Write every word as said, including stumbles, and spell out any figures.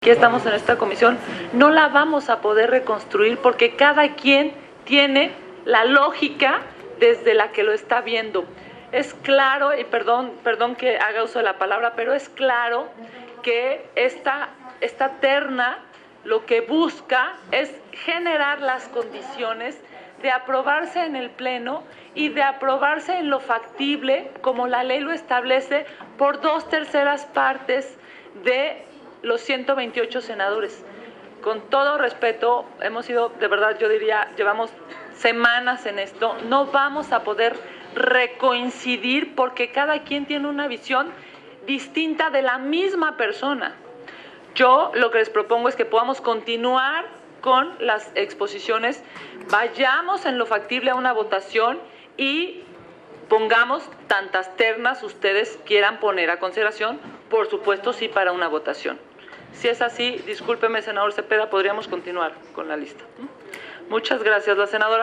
Aquí estamos en esta comisión, no la vamos a poder reconstruir porque cada quien tiene la lógica desde la que lo está viendo. Es claro, y perdón, perdón que haga uso de la palabra, pero es claro que esta, esta terna lo que busca es generar las condiciones de aprobarse en el Pleno y de aprobarse en lo factible, como la ley lo establece, por dos terceras partes de los ciento veintiocho senadores. Con todo respeto, hemos sido, de verdad, yo diría, llevamos semanas en esto, no vamos a poder recoincidir porque cada quien tiene una visión distinta de la misma persona. Yo lo que les propongo es que podamos continuar con las exposiciones, vayamos en lo factible a una votación y pongamos tantas ternas ustedes quieran poner a consideración, por supuesto sí para una votación. Si es así, discúlpeme, senador Cepeda, podríamos continuar con la lista. Muchas gracias, la senadora.